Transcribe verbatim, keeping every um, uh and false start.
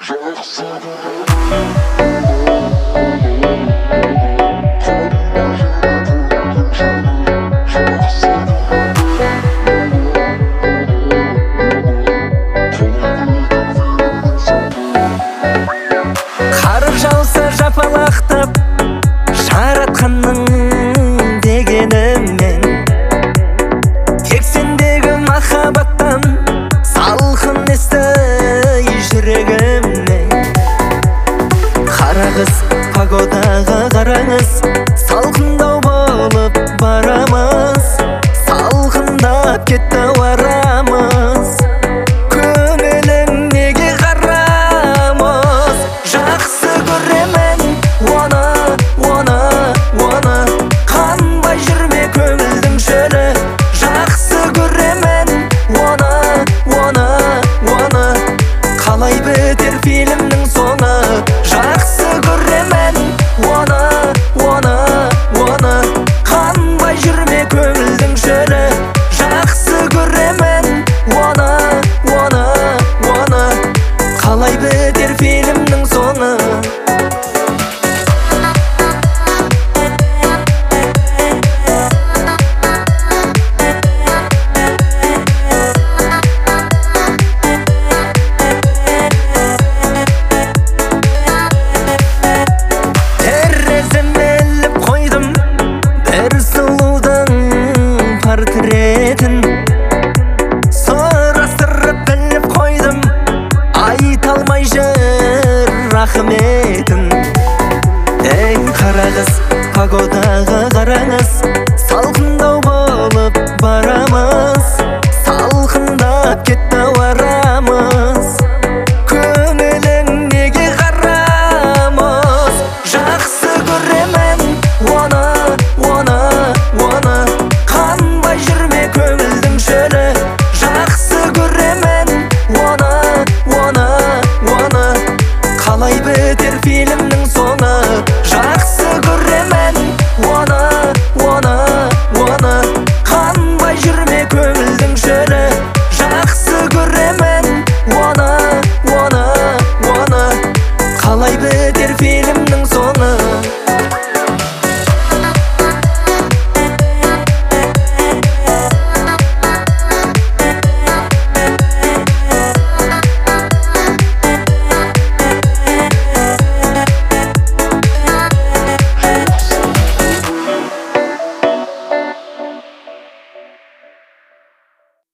Қар жауса жапалақтап жаратқанның дегенімен, тек сендегі махаббаттан салқын есті жүрегімнен. Қарағыз погодаға қараңыз, салқындау болып барамыз, салқындап кетті ауарамыз. Көңілің неге қарамыз, жақсы көремін оны, оны, оны. Қанбай жүрме көңілдің шөлі, жақсы көремін оны, оны, оны. Қалай бітер фильмнің соңы, жақсы көремін оны, оны, оны. Қанбай жүрме көңілдің шөлі, жақсы көремін оны, оны, оны. Қалай бітер фильмнің соңы. Портретін сұрастырып біліп қойдым, айта алмай жүр рахметін. Ей қарағыз погодаға қараңыз,